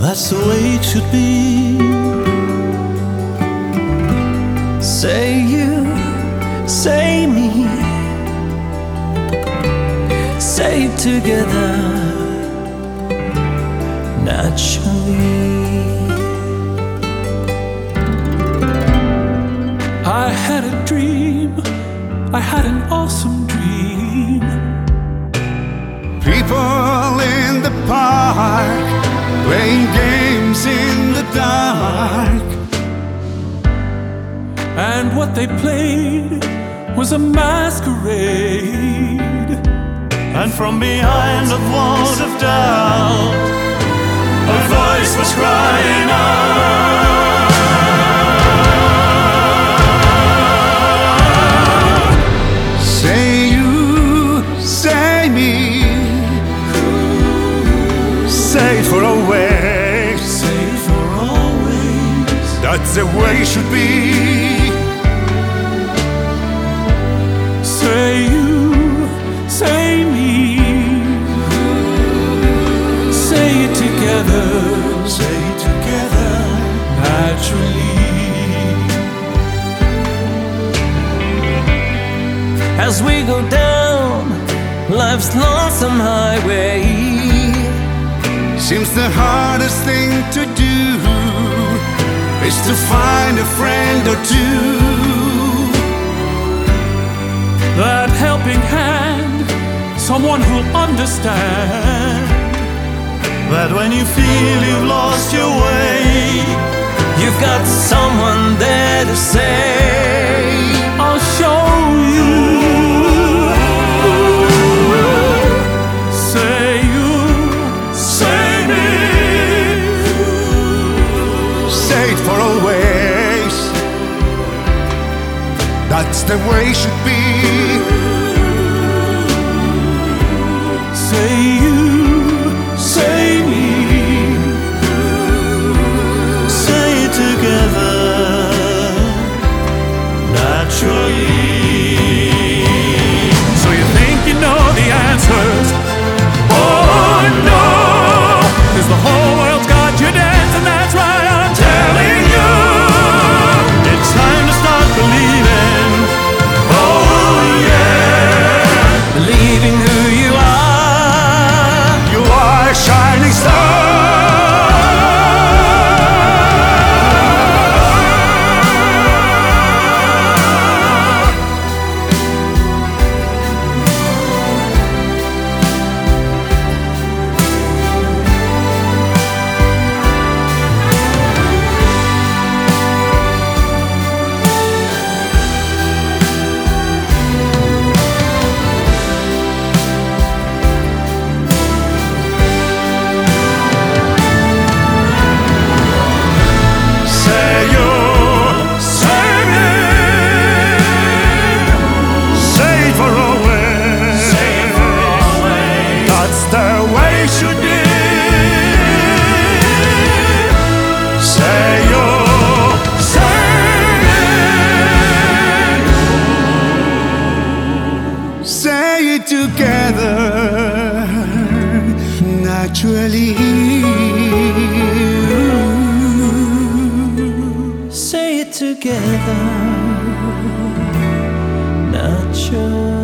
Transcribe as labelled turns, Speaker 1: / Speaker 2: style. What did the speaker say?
Speaker 1: That's the way it should be. Say you, say me, say it together naturally. I had a dream, I had an awesome dream.
Speaker 2: People in the park playing games in the dark,
Speaker 1: and what they played was a masquerade. And from behind the walls of doubt, a voice was crying out.
Speaker 2: say you, say me, say it for always.
Speaker 1: Say it for always.
Speaker 2: That's the way it should be.
Speaker 1: Say you, say me, say it together. Say it together naturally. As we go down life's lonesome highway,
Speaker 2: Seems the hardest thing to do is to find a friend or two.
Speaker 1: that helping hand, someone who'll understand that when you feel you've lost your way, you've got someone there to say, I'll show you. Say you, say me,
Speaker 2: Say it for always. That's the way it should be.
Speaker 1: say you, say me, say it together naturally. So you think you know the answers? Oh no, 'cause the whole world's got you dancing, that's why I'm telling you. It's time to start believing. Oh yeah, believing who you are.
Speaker 2: You are a shining star.
Speaker 1: Say you, say me,
Speaker 2: Say it for always.
Speaker 1: say it for always.
Speaker 2: That's the way it should be.
Speaker 1: Say you, say
Speaker 2: Say it together naturally.
Speaker 1: say it together naturally.